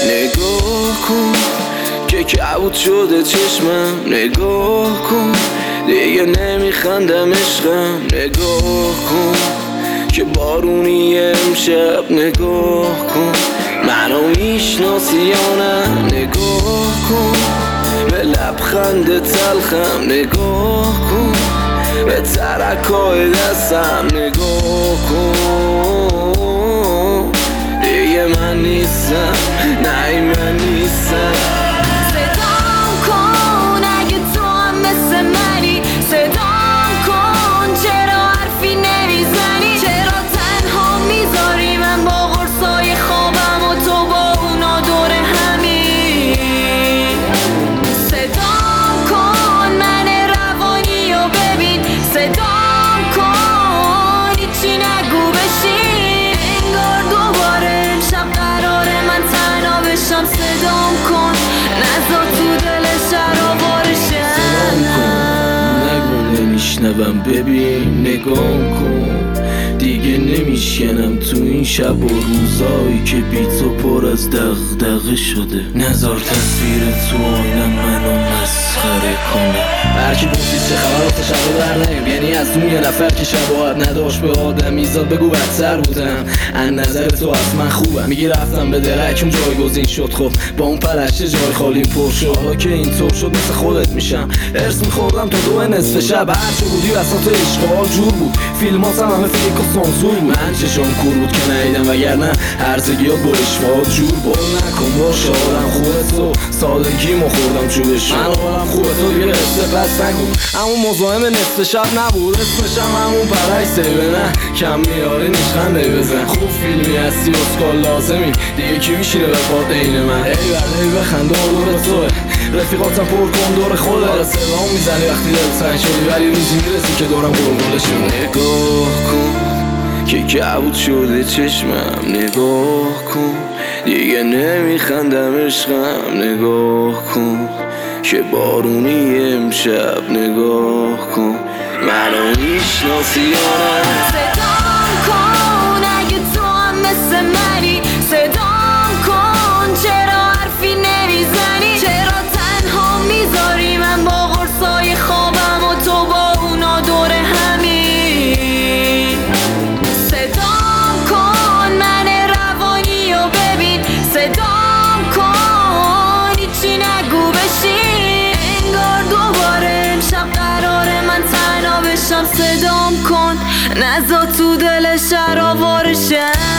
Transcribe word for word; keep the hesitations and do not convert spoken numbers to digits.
نگاه کن که کبود شده چشمم، نگاه کن دیگه نمیخندم عشقم، نگاه کن که بارونی امشب، نگاه کن منو میشناسی یا نه، نگاه کن به لبخند تلخم، نگاه کن به ترکای دستم، نگاه کن دیگه من نیستم، نه این من نیستم. صدام کن اگه تو هم مثل منی، صدام کن چرا حرفی نمیزنی، چرا تنها میذاری من با قرصای خوابم و تو با اونا دور همی. صدام کن من روانی و ببین، صدام کن هیچی نگو بشین، انگار دوباره امشب قراره من تنها بشم. صدام کن نزا تو دل شرابارشم، نگو نمیشنوم، ببین نگاه کن دیگه نمیشکنم تو این شب و روزایی که بی تو پر از دغدغه شده. نذار تصویر تو آینم منو مسخره کنه. هرکی پرسید چه خبر آخه شب در نیم، یعنی از اون یه نفر که شباهت نداشت به آدمی زاد بگو بدتر بودم. از نظر تو از من خوبم، میگی رفتم به درکم جایگزین شد، خب با اون پرشته جای خالیم پر شد. حالا که اینطور شد مثل خودت میشم، ارس میخوردم تا دو نصف شب، هرچه بودی وسط عشقا جور بود، فیلماتم همه فیک و سانسور بود. من چشم کور بود که ندیدم، وگرنه هرزگیات با اشوات جور بود. نکن باشه آدم خوبه تو، سادگی ما خوردم چوبش، من آدم خوبه تو دیگه قصه پس نگو. همون مزاحم نصف شب نبود، اسمشم همون پرشته به نه کم میاره نیشخنده بزن. خوب فیلمی هستی اسکال لازمی، دیگه کی میشینه به پاد عین من. ای بله بخند دور توه، رفیقاتم پر کن دور خوده، سلام میزنی وقتی دل سنگ شدی، ولی روزی میرسی که دورم گرگلشون. نگاه کن که کبود شده چشمم، نگاه کن دیگه نمیخندم عشقم، نگاه کن که بارونی امشب، نگاه کن منو میشناسی یا نه. صدام کن اگه تو هم مثل منی، صدام کن چرا حرفی نمیزنی، چرا تنها میذاری من با قرصای خوابم و تو با اونا دور همی. صدام کن من روانی و ببین، صدام کن هیچی نگو بشین، انگار دوباره امشب قراره من تنها بشم. صدام کن نزا تو دل شرابارشم.